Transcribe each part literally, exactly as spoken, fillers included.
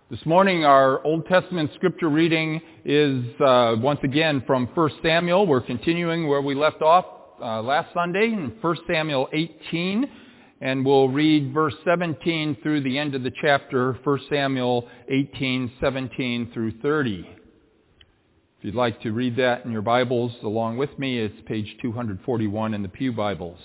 This morning, our Old Testament scripture reading is uh, once again from First Samuel. We're continuing where we left off uh, last Sunday in First Samuel eighteen, and we'll read verse seventeen through the end of the chapter, First Samuel eighteen, seventeen through thirty. If you'd like to read that in your Bibles along with me, it's page two forty-one in the Pew Bibles.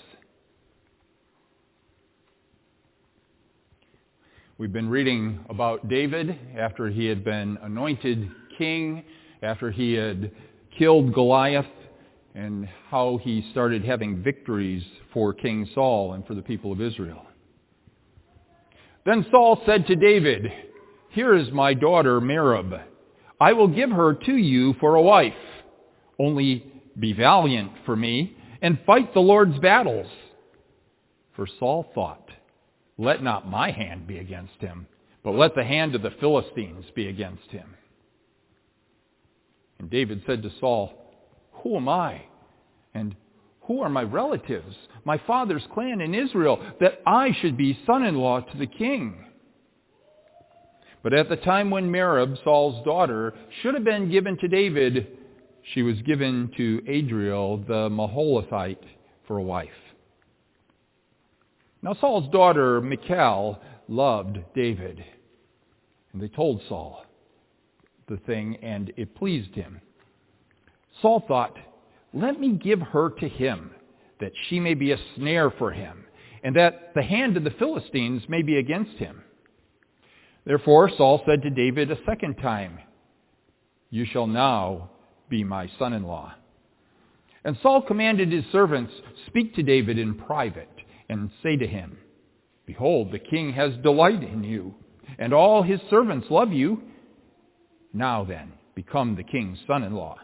We've been reading about David after he had been anointed king, after he had killed Goliath, and how he started having victories for King Saul and for the people of Israel. Then Saul said to David, "Here is my daughter Merab. I will give her to you for a wife. Only be valiant for me and fight the Lord's battles." For Saul thought, "Let not my hand be against him, but let the hand of the Philistines be against him." And David said to Saul, "Who am I? And who are my relatives, my father's clan in Israel, that I should be son-in-law to the king?" But at the time when Merab, Saul's daughter, should have been given to David, she was given to Adriel the Maholathite for a wife. Now Saul's daughter, Michal, loved David. And they told Saul the thing, and it pleased him. Saul thought, "Let me give her to him, that she may be a snare for him, and that the hand of the Philistines may be against him." Therefore Saul said to David a second time, "You shall now be my son-in-law." And Saul commanded his servants, "Speak to David in private, and say to him, 'Behold, the king has delight in you, and all his servants love you. Now then, become the king's son-in-law.'"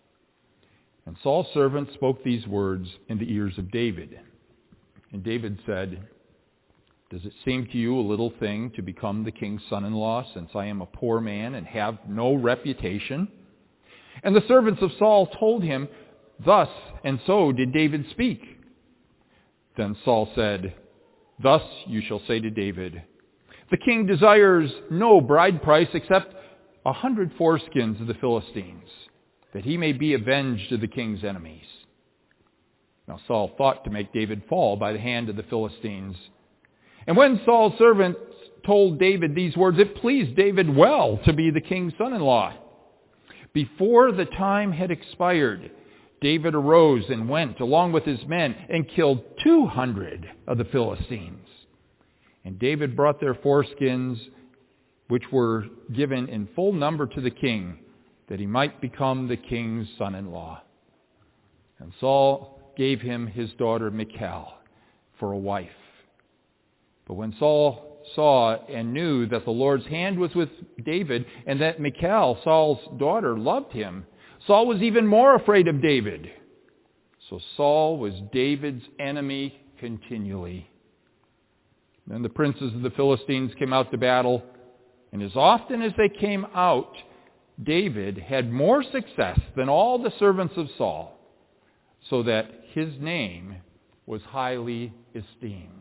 And Saul's servant spoke these words in the ears of David. And David said, "Does it seem to you a little thing to become the king's son-in-law, since I am a poor man and have no reputation?" And the servants of Saul told him, "Thus and so did David speak." Then Saul said, "Thus you shall say to David, 'The king desires no bride price except a hundred foreskins of the Philistines, that he may be avenged of the king's enemies.'" Now Saul thought to make David fall by the hand of the Philistines. And when Saul's servants told David these words, it pleased David well to be the king's son-in-law. Before the time had expired, David arose and went along with his men and killed two hundred of the Philistines. And David brought their foreskins, which were given in full number to the king, that he might become the king's son-in-law. And Saul gave him his daughter Michal for a wife. But when Saul saw and knew that the Lord's hand was with David, and that Michal, Saul's daughter, loved him, Saul was even more afraid of David. So Saul was David's enemy continually. Then the princes of the Philistines came out to battle, and as often as they came out, David had more success than all the servants of Saul, so that his name was highly esteemed.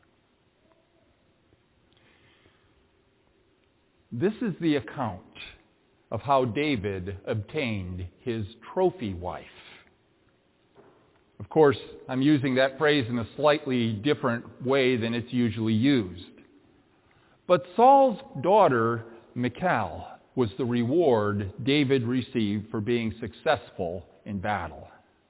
This is the account of how David obtained his trophy wife. Of course, I'm using that phrase in a slightly different way than it's usually used. But Saul's daughter, Michal, was the reward David received for being successful in battle.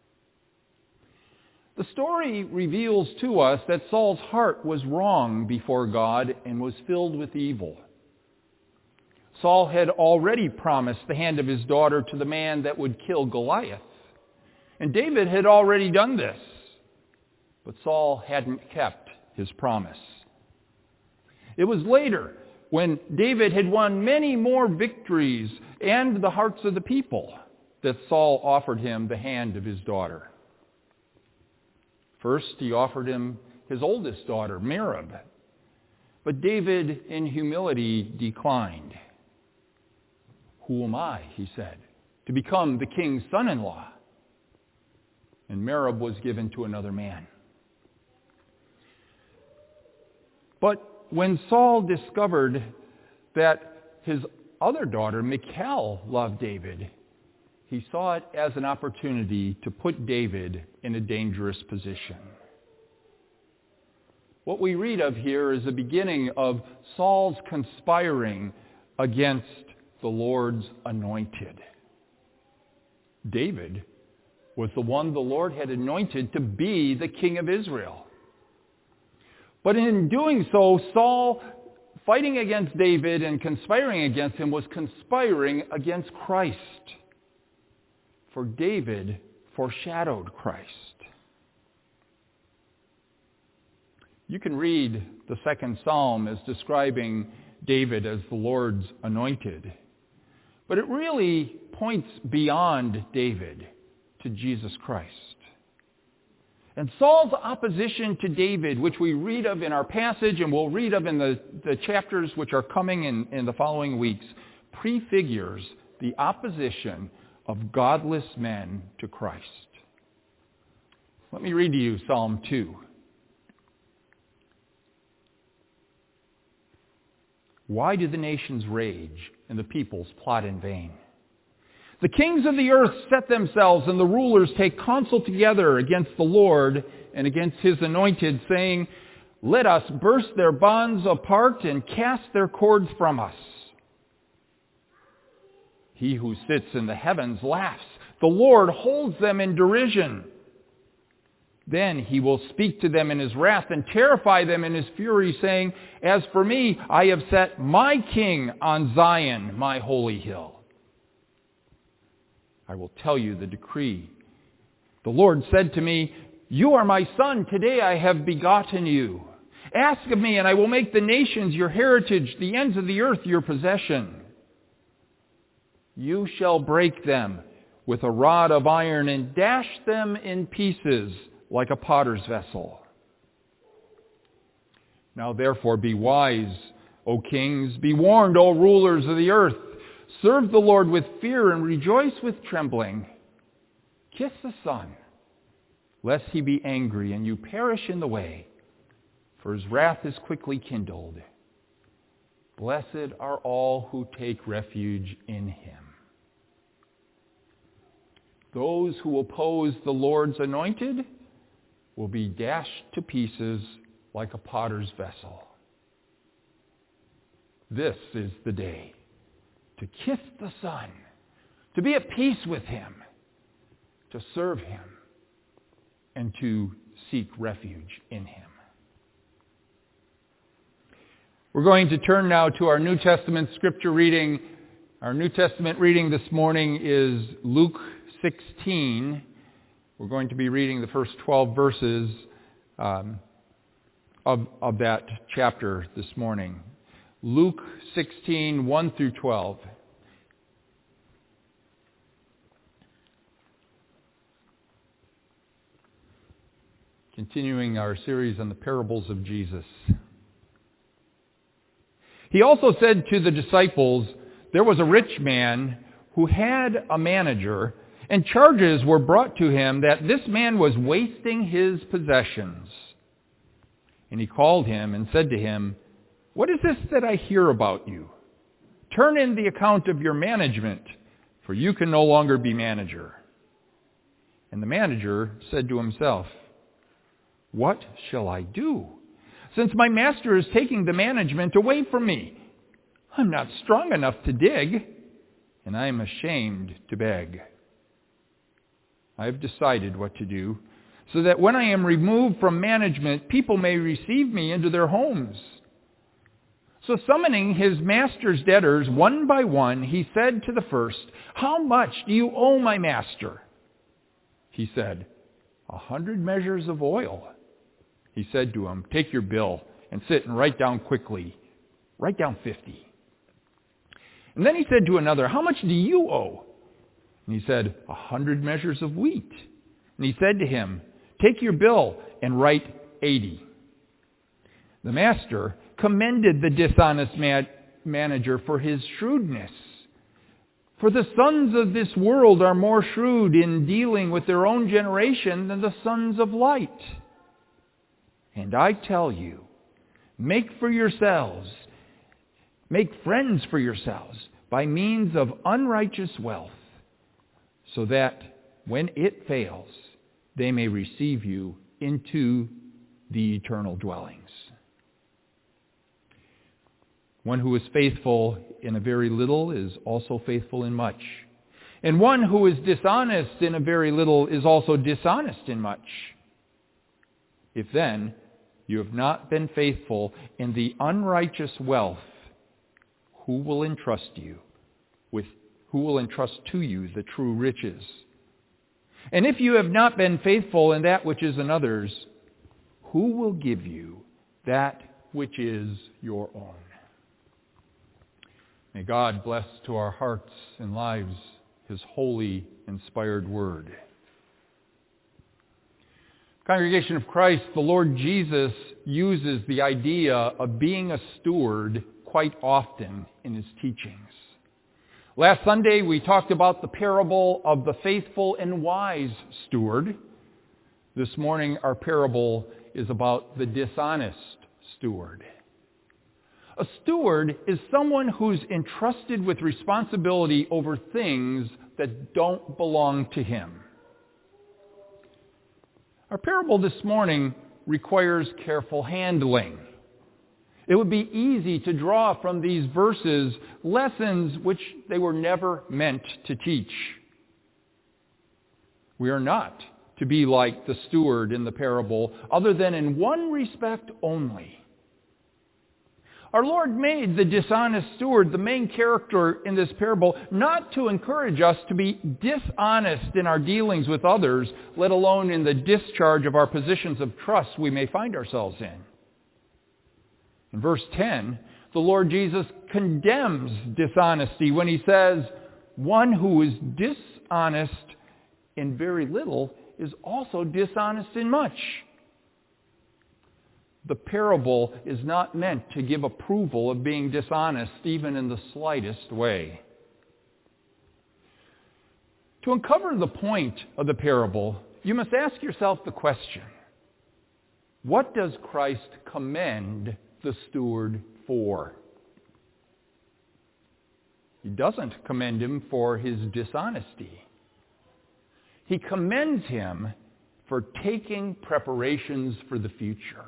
The story reveals to us that Saul's heart was wrong before God and was filled with evil. Saul had already promised the hand of his daughter to the man that would kill Goliath. And David had already done this. But Saul hadn't kept his promise. It was later, when David had won many more victories and the hearts of the people, that Saul offered him the hand of his daughter. First, he offered him his oldest daughter, Merab. But David, in humility, declined. "Who am I," he said, "to become the king's son-in-law?" And Merab was given to another man. But when Saul discovered that his other daughter, Michal, loved David, he saw it as an opportunity to put David in a dangerous position. What we read of here is the beginning of Saul's conspiring against the Lord's anointed. David was the one the Lord had anointed to be the king of Israel. But in doing so, Saul, fighting against David and conspiring against him, was conspiring against Christ. For David foreshadowed Christ. You can read the second psalm as describing David as the Lord's anointed. But it really points beyond David to Jesus Christ. And Saul's opposition to David, which we read of in our passage and we'll read of in the, the chapters which are coming in, in the following weeks, prefigures the opposition of godless men to Christ. Let me read to you Psalm two. Why do the nations rage and the peoples plot in vain? The kings of the earth set themselves, and the rulers take counsel together against the Lord and against his anointed, saying, let us burst their bonds apart and cast their cords from us. He who sits in the heavens laughs. The Lord holds them in derision. Then he will speak to them in his wrath and terrify them in his fury, saying, as for me, I have set my king on Zion, my holy hill. I will tell you the decree. The Lord said to me, you are my son. Today I have begotten you. Ask of me, and I will make the nations your heritage, the ends of the earth your possession. You shall break them with a rod of iron and dash them in pieces like a potter's vessel. Now therefore be wise, O kings. Be warned, O rulers of the earth. Serve the Lord with fear and rejoice with trembling. Kiss the Son, lest he be angry and you perish in the way, for his wrath is quickly kindled. Blessed are all who take refuge in him. Those who oppose the Lord's anointed will be dashed to pieces like a potter's vessel. This is the day to kiss the Son, to be at peace with him, to serve him, and to seek refuge in him. We're going to turn now to our New Testament scripture reading. Our New Testament reading this morning is Luke sixteen. We're going to be reading the first twelve verses um, of, of that chapter this morning. Luke sixteen, one through twelve. Continuing our series on the parables of Jesus. He also said to the disciples, there was a rich man who had a manager, and charges were brought to him that this man was wasting his possessions. And he called him and said to him, what is this that I hear about you? Turn in the account of your management, for you can no longer be manager. And the manager said to himself, what shall I do, since my master is taking the management away from me? I'm not strong enough to dig, and I am ashamed to beg. I have decided what to do, so that when I am removed from management, people may receive me into their homes. So summoning his master's debtors one by one, he said to the first, how much do you owe my master? He said, a hundred measures of oil. He said to him, take your bill and sit and write down quickly. Write down fifty. And then he said to another, how much do you owe? And he said, a hundred measures of wheat. And he said to him, take your bill and write eighty. The master commended the dishonest man- manager for his shrewdness. For the sons of this world are more shrewd in dealing with their own generation than the sons of light. And I tell you, make for yourselves Make friends for yourselves by means of unrighteous wealth, so that when it fails, they may receive you into the eternal dwellings. One who is faithful in a very little is also faithful in much. And one who is dishonest in a very little is also dishonest in much. If then you have not been faithful in the unrighteous wealth, who will entrust you with who will entrust to you the true riches? And if you have not been faithful in that which is another's, who will give you that which is your own? May God bless to our hearts and lives His holy, inspired word. Congregation of Christ, the Lord Jesus uses the idea of being a steward quite often in His teachings. Last Sunday we talked about the parable of the faithful and wise steward. This morning our parable is about the dishonest steward. A steward is someone who's entrusted with responsibility over things that don't belong to him. Our parable this morning requires careful handling. It would be easy to draw from these verses lessons which they were never meant to teach. We are not to be like the steward in the parable, other than in one respect only. Our Lord made the dishonest steward the main character in this parable, not to encourage us to be dishonest in our dealings with others, let alone in the discharge of our positions of trust we may find ourselves in. In verse ten, the Lord Jesus condemns dishonesty when He says, one who is dishonest in very little is also dishonest in much. The parable is not meant to give approval of being dishonest, even in the slightest way. To uncover the point of the parable, you must ask yourself the question, what does Christ commend the steward for? He doesn't commend him for his dishonesty. He commends him for taking preparations for the future.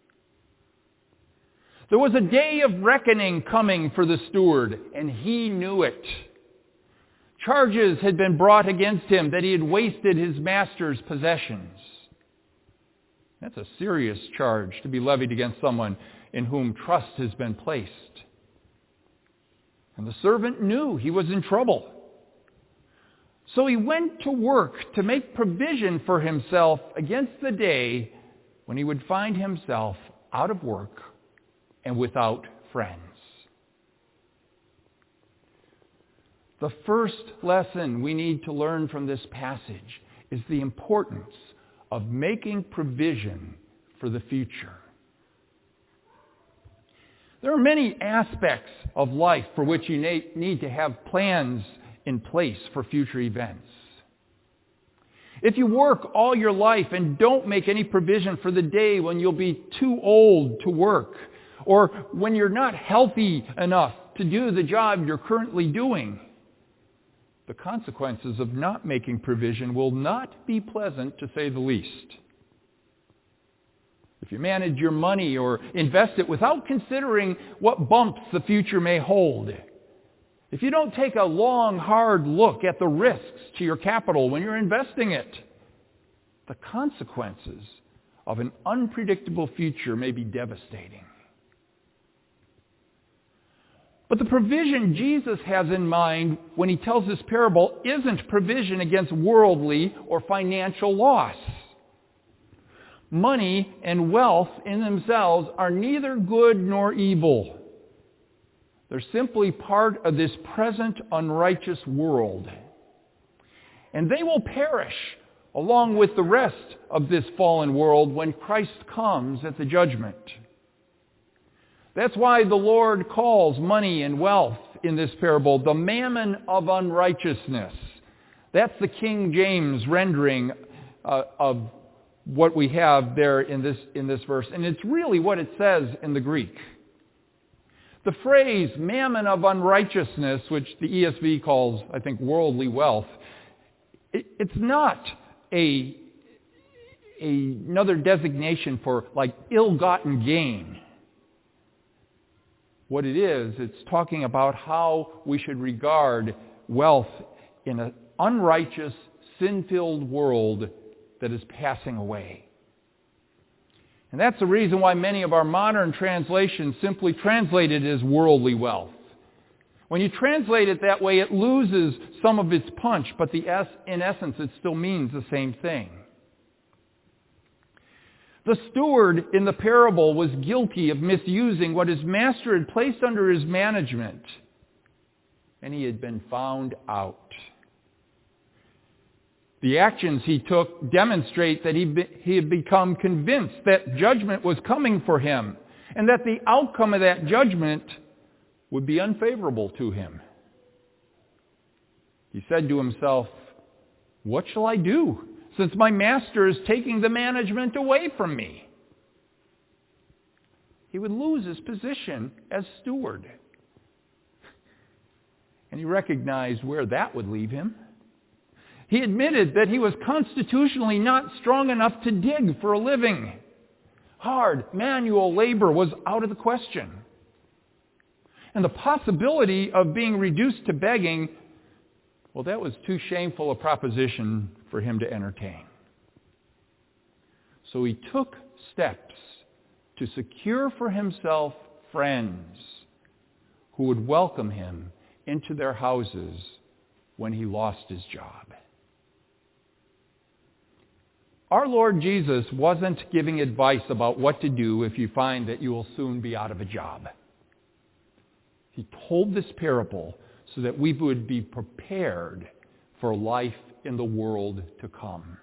There was a day of reckoning coming for the steward, and he knew it. Charges had been brought against him that he had wasted his master's possessions. That's a serious charge to be levied against someone in whom trust has been placed. And the servant knew he was in trouble. So he went to work to make provision for himself against the day when he would find himself out of work and without friends. The first lesson we need to learn from this passage is the importance of making provision for the future. There are many aspects of life for which you need to have plans in place for future events. If you work all your life and don't make any provision for the day when you'll be too old to work, or when you're not healthy enough to do the job you're currently doing, the consequences of not making provision will not be pleasant, to say the least. If you manage your money or invest it without considering what bumps the future may hold, if you don't take a long, hard look at the risks to your capital when you're investing it, the consequences of an unpredictable future may be devastating. But the provision Jesus has in mind when He tells this parable isn't provision against worldly or financial loss. Money and wealth in themselves are neither good nor evil. They're simply part of this present unrighteous world. And they will perish along with the rest of this fallen world when Christ comes at the judgment. That's why the Lord calls money and wealth in this parable the mammon of unrighteousness. That's the King James rendering uh, of what we have there in this, in this verse. And it's really what it says in the Greek. The phrase mammon of unrighteousness, which the E S V calls, I think, worldly wealth, it, it's not a, a, another designation for like ill-gotten gain. What it is, it's talking about how we should regard wealth in an unrighteous, sin-filled world that is passing away. And that's the reason why many of our modern translations simply translate it as worldly wealth. When you translate it that way, it loses some of its punch, but the es- in essence, it still means the same thing. The steward in the parable was guilty of misusing what his master had placed under his management, and he had been found out. The actions he took demonstrate that he, be, he had become convinced that judgment was coming for him, and that the outcome of that judgment would be unfavorable to him. He said to himself, "What shall I do, since my master is taking the management away from me?" He would lose his position as steward. And he recognized where that would leave him. He admitted that he was constitutionally not strong enough to dig for a living. Hard manual labor was out of the question. And the possibility of being reduced to begging, well, that was too shameful a proposition for him to entertain. So he took steps to secure for himself friends who would welcome him into their houses when he lost his job. Our Lord Jesus wasn't giving advice about what to do if you find that you will soon be out of a job. He told this parable so that we would be prepared for life in the world to come.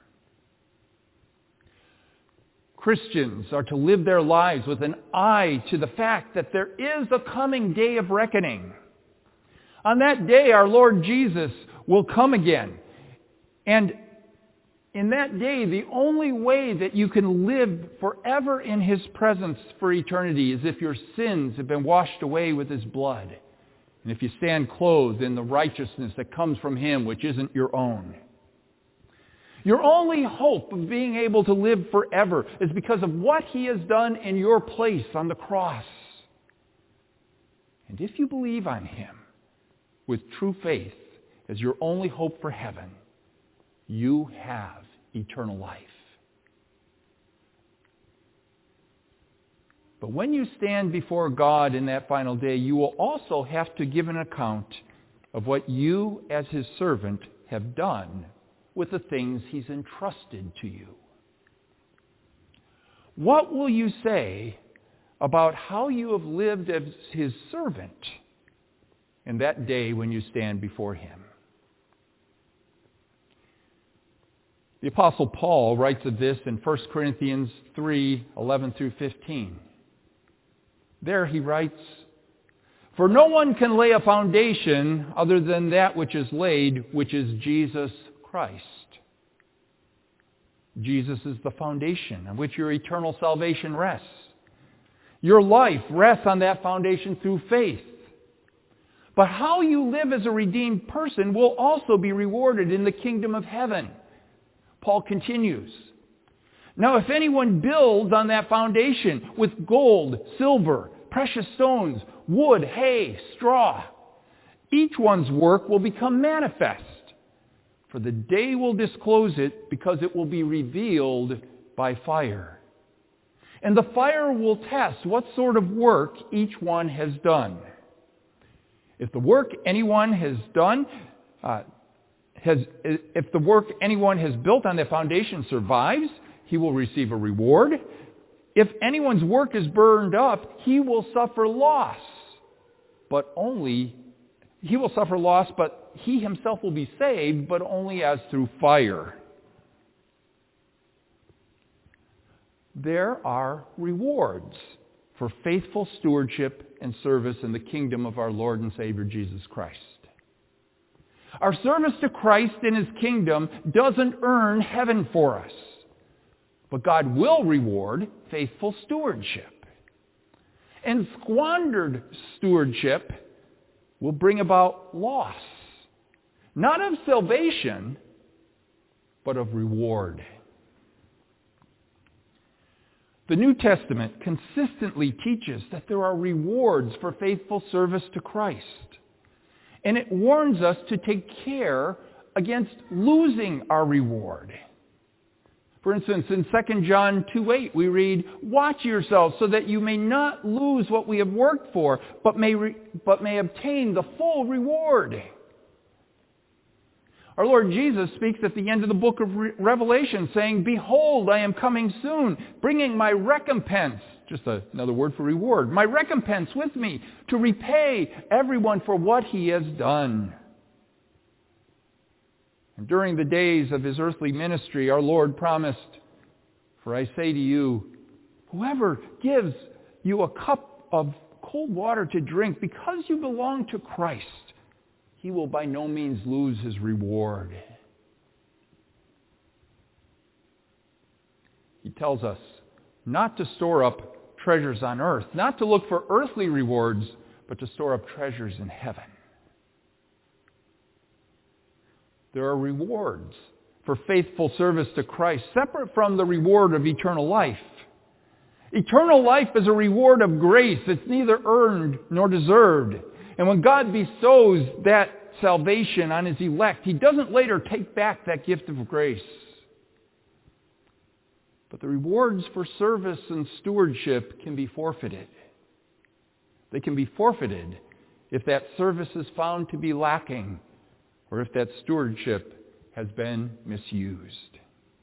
Christians are to live their lives with an eye to the fact that there is a coming day of reckoning. On that day, our Lord Jesus will come again. And in that day, the only way that you can live forever in His presence for eternity is if your sins have been washed away with His blood. And if you stand clothed in the righteousness that comes from Him, which isn't your own. Your only hope of being able to live forever is because of what He has done in your place on the cross. And if you believe on Him with true faith as your only hope for heaven, you have eternal life. But when you stand before God in that final day, you will also have to give an account of what you as His servant have done with the things He's entrusted to you. What will you say about how you have lived as His servant in that day when you stand before Him? The Apostle Paul writes of this in First Corinthians three, eleven through fifteen. There he writes, "For no one can lay a foundation other than that which is laid, which is Jesus Christ." Jesus is the foundation on which your eternal salvation rests. Your life rests on that foundation through faith. But how you live as a redeemed person will also be rewarded in the kingdom of heaven. Paul continues, "Now if anyone builds on that foundation with gold, silver, precious stones, wood, hay, straw, each one's work will become manifest, for the day will disclose it, because it will be revealed by fire. And the fire will test what sort of work each one has done. If the work anyone has done uh, Has, if the work anyone has built on that foundation survives, he will receive a reward. If anyone's work is burned up, he will suffer loss. But only, he will suffer loss, but he himself will be saved, but only as through fire. There are rewards for faithful stewardship and service in the kingdom of our Lord and Savior Jesus Christ. Our service to Christ in His kingdom doesn't earn heaven for us. But God will reward faithful stewardship. And squandered stewardship will bring about loss, not of salvation, but of reward. The New Testament consistently teaches that there are rewards for faithful service to Christ. And it warns us to take care against losing our reward. For instance, in Second John two eight, we read, "Watch yourselves so that you may not lose what we have worked for, but may, re- but may obtain the full reward." Our Lord Jesus speaks at the end of the book of Re- Revelation saying, "Behold, I am coming soon, bringing my recompense," just a, another word for reward, "my recompense with me to repay everyone for what he has done." And during the days of his earthly ministry, our Lord promised, "For I say to you, whoever gives you a cup of cold water to drink because you belong to Christ, he will by no means lose his reward." He tells us not to store up treasures on earth, not to look for earthly rewards, but to store up treasures in heaven. There are rewards for faithful service to Christ, separate from the reward of eternal life. Eternal life is a reward of grace. It's neither earned nor deserved. And when God bestows that salvation on his elect, he doesn't later take back that gift of grace. But the rewards for service and stewardship can be forfeited. They can be forfeited if that service is found to be lacking, or if that stewardship has been misused.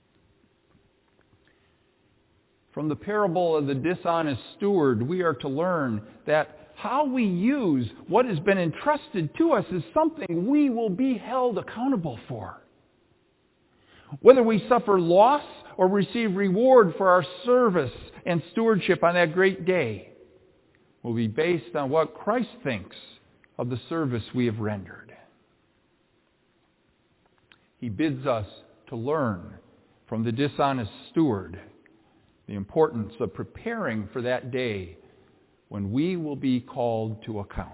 From the parable of the dishonest steward, we are to learn that how we use what has been entrusted to us is something we will be held accountable for. Whether we suffer loss or receive reward for our service and stewardship on that great day will be based on what Christ thinks of the service we have rendered. He bids us to learn from the dishonest steward the importance of preparing for that day when we will be called to account.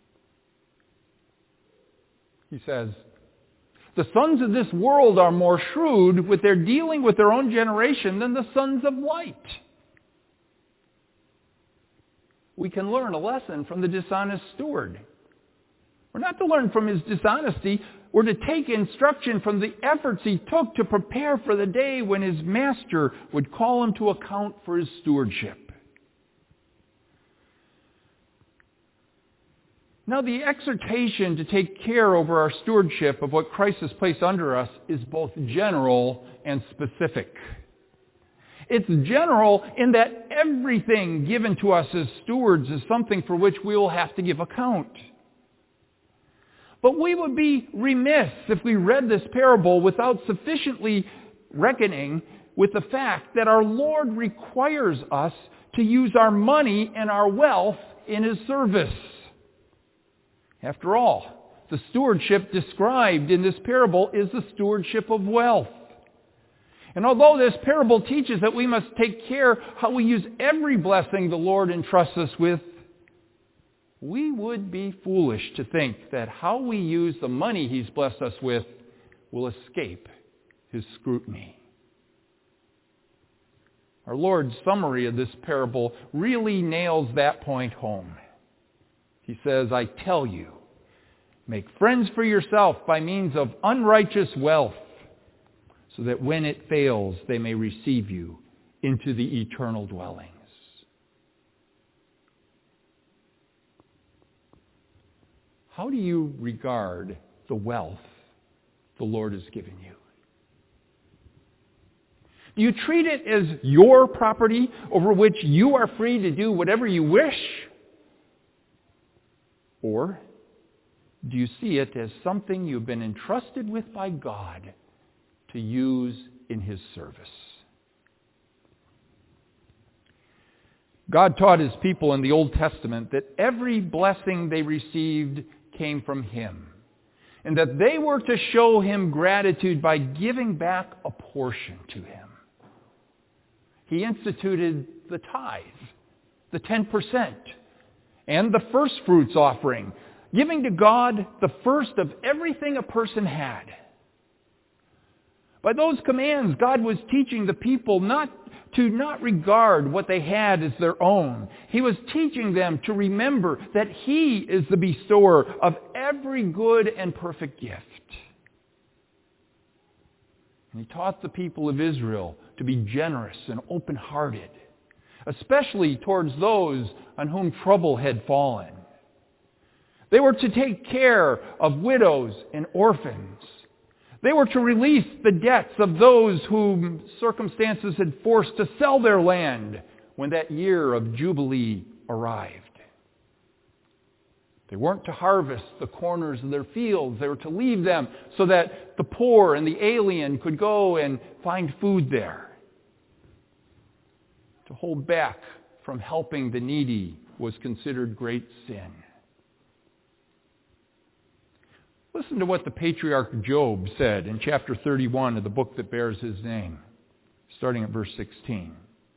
He says, "The sons of this world are more shrewd with their dealing with their own generation than the sons of light." We can learn a lesson from the dishonest steward. We're not to learn from his dishonesty. We're to take instruction from the efforts he took to prepare for the day when his master would call him to account for his stewardship. Now, the exhortation to take care over our stewardship of what Christ has placed under us is both general and specific. It's general in that everything given to us as stewards is something for which we will have to give account. But we would be remiss if we read this parable without sufficiently reckoning with the fact that our Lord requires us to use our money and our wealth in his service. After all, the stewardship described in this parable is the stewardship of wealth. And although this parable teaches that we must take care how we use every blessing the Lord entrusts us with, we would be foolish to think that how we use the money he's blessed us with will escape his scrutiny. Our Lord's summary of this parable really nails that point home. He says, "I tell you, make friends for yourself by means of unrighteous wealth, so that when it fails, they may receive you into the eternal dwellings." How do you regard the wealth the Lord has given you? Do you treat it as your property over which you are free to do whatever you wish? Or do you see it as something you've been entrusted with by God to use in his service? God taught his people in the Old Testament that every blessing they received came from him, and that they were to show him gratitude by giving back a portion to him. He instituted the tithe the ten percent, and the first fruits offering, giving to God the first of everything a person had. By those commands, God was teaching the people not to not regard what they had as their own. He was teaching them to remember that He is the bestower of every good and perfect gift. And He taught the people of Israel to be generous and open-hearted, especially towards those on whom trouble had fallen. They were to take care of widows and orphans. They were to release the debts of those whom circumstances had forced to sell their land when that year of Jubilee arrived. They weren't to harvest the corners of their fields. They were to leave them so that the poor and the alien could go and find food there. To hold back from helping the needy was considered great sin. Listen to what the patriarch Job said in chapter thirty-one of the book that bears his name, starting at verse sixteen.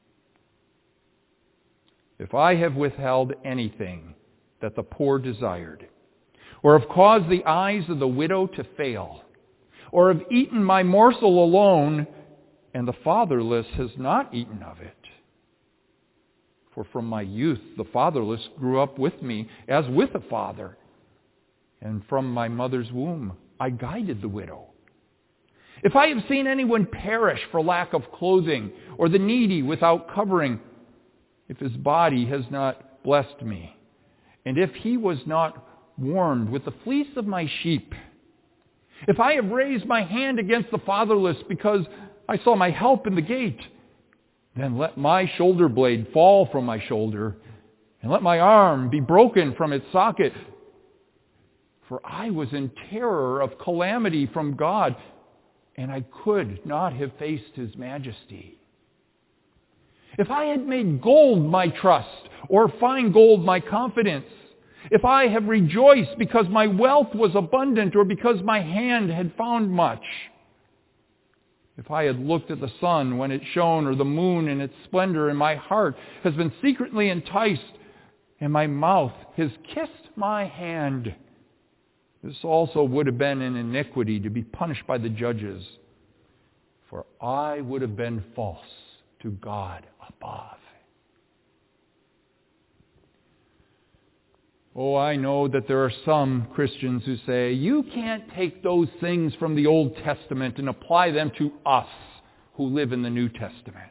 If I have withheld anything that the poor desired, or have caused the eyes of the widow to fail, or have eaten my morsel alone, and the fatherless has not eaten of it. For from my youth the fatherless grew up with me as with a father, and from my mother's womb I guided the widow. If I have seen anyone perish for lack of clothing, or the needy without covering, if his body has not blessed me, and if he was not warmed with the fleece of my sheep, if I have raised my hand against the fatherless because I saw my help in the gate, then let my shoulder blade fall from my shoulder, and let my arm be broken from its socket. For I was in terror of calamity from God, and I could not have faced His majesty. If I had made gold my trust, or fine gold my confidence, if I have rejoiced because my wealth was abundant, or because my hand had found much, if I had looked at the sun when it shone, or the moon in its splendor, and my heart has been secretly enticed, and my mouth has kissed my hand, this also would have been an iniquity to be punished by the judges, for I would have been false to God above. Oh, I know that there are some Christians who say, you can't take those things from the Old Testament and apply them to us who live in the New Testament.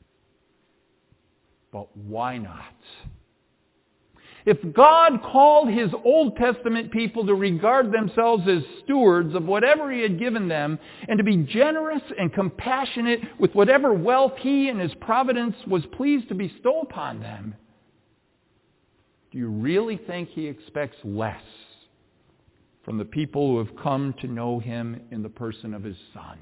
But why not? If God called His Old Testament people to regard themselves as stewards of whatever He had given them, and to be generous and compassionate with whatever wealth He in His providence was pleased to bestow upon them, do you really think He expects less from the people who have come to know Him in the person of His Son?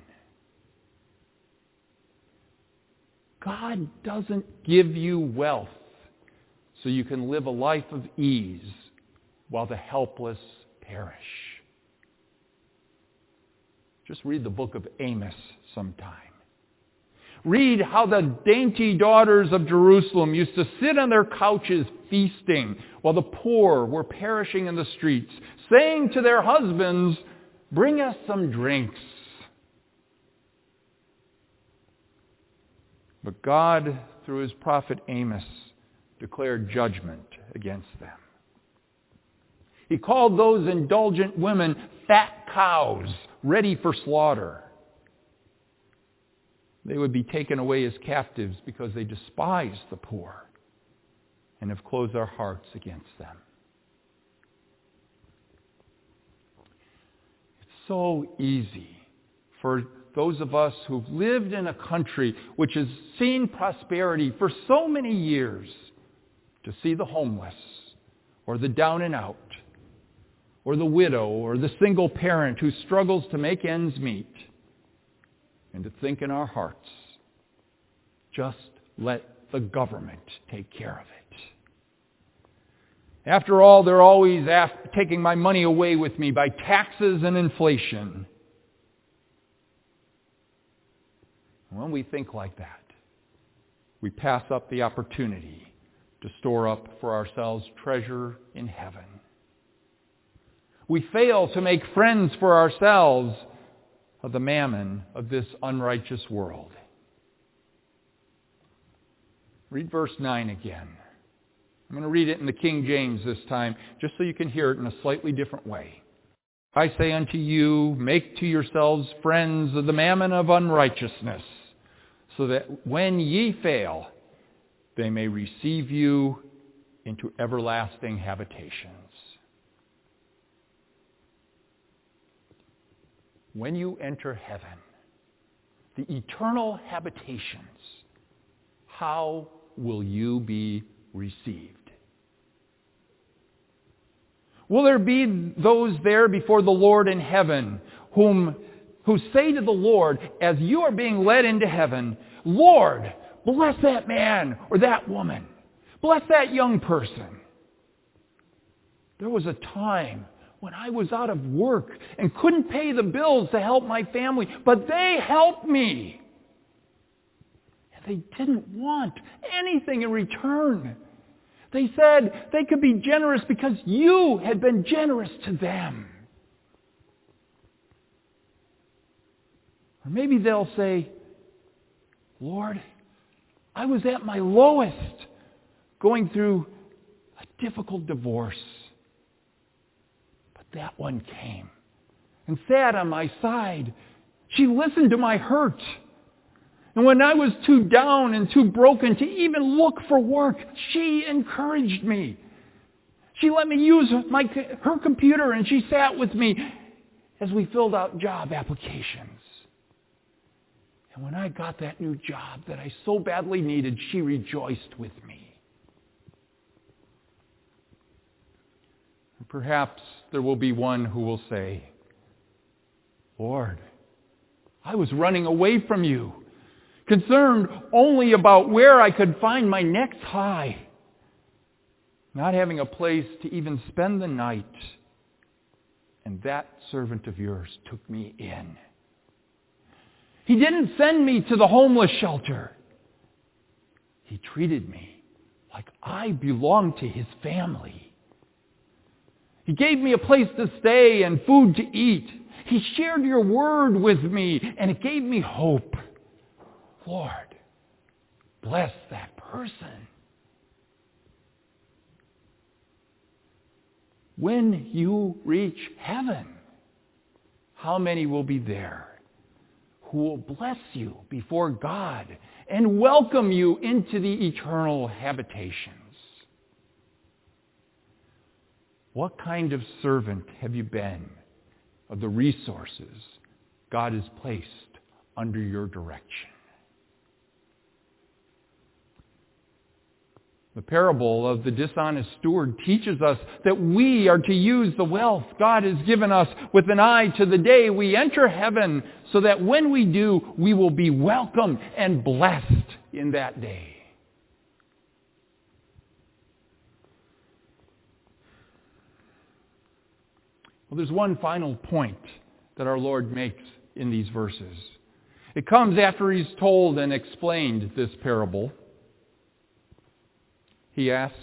God doesn't give you wealth so you can live a life of ease while the helpless perish. Just read the book of Amos sometime. Read how the dainty daughters of Jerusalem used to sit on their couches feasting while the poor were perishing in the streets, saying to their husbands, "Bring us some drinks." But God, through His prophet Amos, declared judgment against them. He called those indulgent women fat cows ready for slaughter. They would be taken away as captives because they despise the poor and have closed their hearts against them. It's so easy for those of us who've lived in a country which has seen prosperity for so many years to see the homeless, or the down and out, or the widow, or the single parent who struggles to make ends meet, and to think in our hearts, just let the government take care of it. After all, they're always after taking my money away with me by taxes and inflation. When we think like that, we pass up the opportunity to store up for ourselves treasure in heaven. We fail to make friends for ourselves of the mammon of this unrighteous world. Read verse nine again. I'm going to read it in the King James this time, just so you can hear it in a slightly different way. I say unto you, make to yourselves friends of the mammon of unrighteousness, so that when ye fail, they may receive you into everlasting habitations. When you enter heaven, the eternal habitations, how will you be received? Will there be those there before the Lord in heaven whom who say to the Lord, as you are being led into heaven, Lord, bless that man or that woman. Bless that young person. There was a time when I was out of work and couldn't pay the bills to help my family, but they helped me. And they didn't want anything in return. They said they could be generous because you had been generous to them. Or maybe they'll say, Lord, I was at my lowest, going through a difficult divorce. But that one came and sat on my side. She listened to my hurt. And when I was too down and too broken to even look for work, she encouraged me. She let me use my, her computer, and she sat with me as we filled out job applications. And when I got that new job that I so badly needed, she rejoiced with me. And perhaps there will be one who will say, Lord, I was running away from you, concerned only about where I could find my next high, not having a place to even spend the night. And that servant of yours took me in. He didn't send me to the homeless shelter. He treated me like I belonged to his family. He gave me a place to stay and food to eat. He shared your word with me, and it gave me hope. Lord, bless that person. When you reach heaven, how many will be there who will bless you before God and welcome you into the eternal habitations? What kind of servant have you been of the resources God has placed under your direction? The parable of the dishonest steward teaches us that we are to use the wealth God has given us with an eye to the day we enter heaven, so that when we do, we will be welcomed and blessed in that day. Well, there's one final point that our Lord makes in these verses. It comes after he's told and explained this parable. He asks,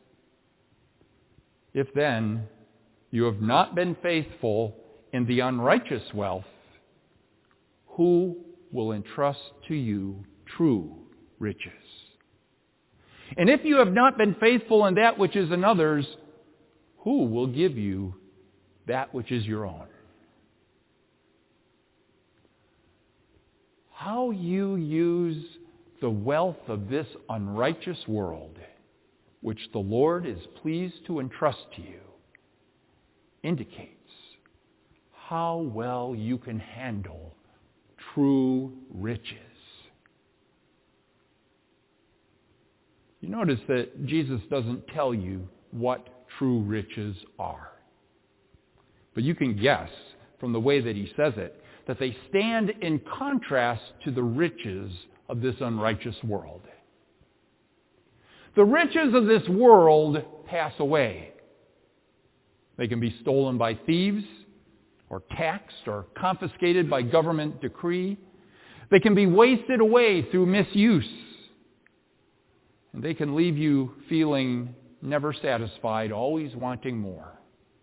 if then you have not been faithful in the unrighteous wealth, who will entrust to you true riches? And if you have not been faithful in that which is another's, who will give you that which is your own? How you use the wealth of this unrighteous world, which the Lord is pleased to entrust to you, indicates how well you can handle true riches. You notice that Jesus doesn't tell you what true riches are. But you can guess from the way that he says it that they stand in contrast to the riches of this unrighteous world. The riches of this world pass away. They can be stolen by thieves, or taxed, or confiscated by government decree. They can be wasted away through misuse. And they can leave you feeling never satisfied, always wanting more.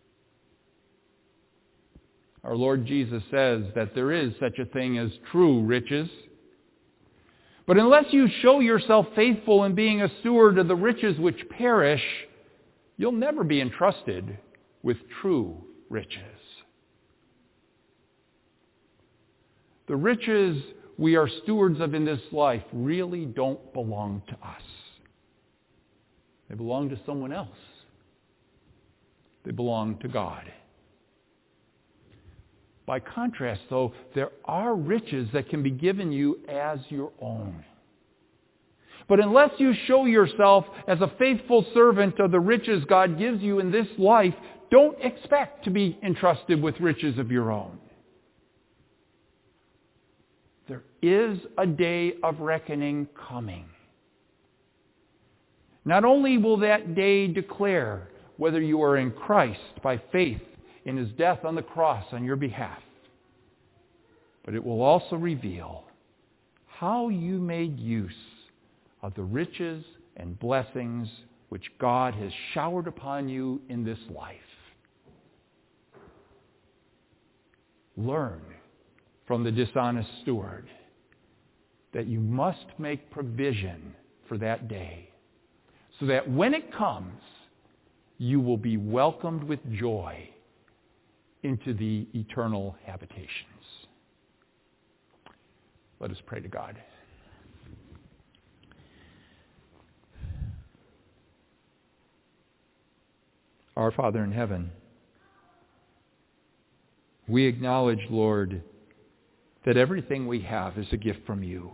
Our Lord Jesus says that there is such a thing as true riches. But unless you show yourself faithful in being a steward of the riches which perish, you'll never be entrusted with true riches. The riches we are stewards of in this life really don't belong to us. They belong to someone else. They belong to God. By contrast, though, there are riches that can be given you as your own. But unless you show yourself as a faithful servant of the riches God gives you in this life, don't expect to be entrusted with riches of your own. There is a day of reckoning coming. Not only will that day declare whether you are in Christ by faith in His death on the cross on your behalf, but it will also reveal how you made use of the riches and blessings which God has showered upon you in this life. Learn from the dishonest steward that you must make provision for that day, so that when it comes, you will be welcomed with joy into the eternal habitations. Let us pray to God. Our Father in heaven, we acknowledge, Lord, that everything we have is a gift from you.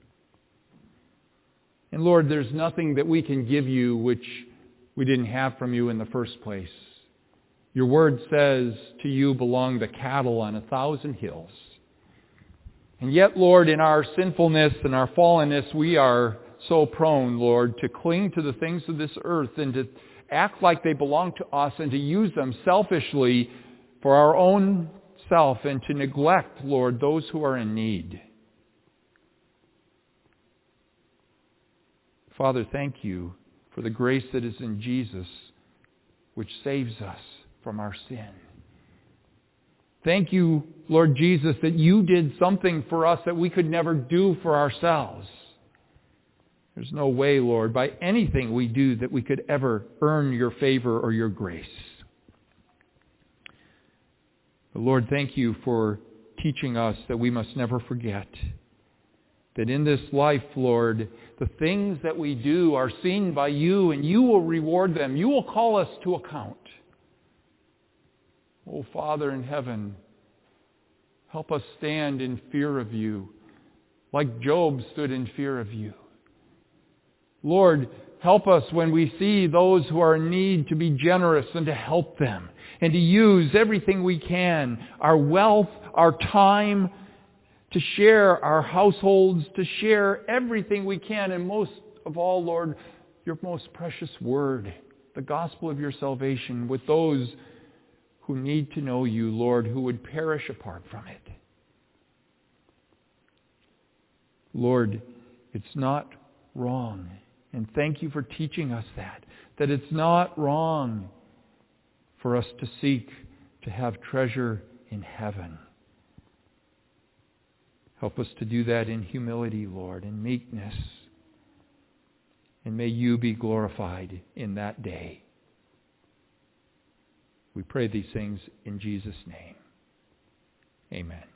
And Lord, there's nothing that we can give you which we didn't have from you in the first place. Your word says, to you belong the cattle on a thousand hills. And yet, Lord, in our sinfulness and our fallenness, we are so prone, Lord, to cling to the things of this earth and to act like they belong to us and to use them selfishly for our own self and to neglect, Lord, those who are in need. Father, thank you for the grace that is in Jesus, which saves us from our sin. Thank you, Lord Jesus, that you did something for us that we could never do for ourselves. There's no way, Lord, by anything we do that we could ever earn your favor or your grace. But Lord, thank you for teaching us that we must never forget that in this life, Lord, the things that we do are seen by you and you will reward them. You will call us to account. Oh, Father in heaven, help us stand in fear of you, like Job stood in fear of you. Lord, help us when we see those who are in need to be generous and to help them and to use everything we can, our wealth, our time, to share our households, to share everything we can, and most of all, Lord, your most precious word, the gospel of your salvation, with those who need to know you, Lord, who would perish apart from it. Lord, it's not wrong. And thank you for teaching us that, that it's not wrong for us to seek to have treasure in heaven. Help us to do that in humility, Lord, in meekness. And may you be glorified in that day. We pray these things in Jesus' name. Amen.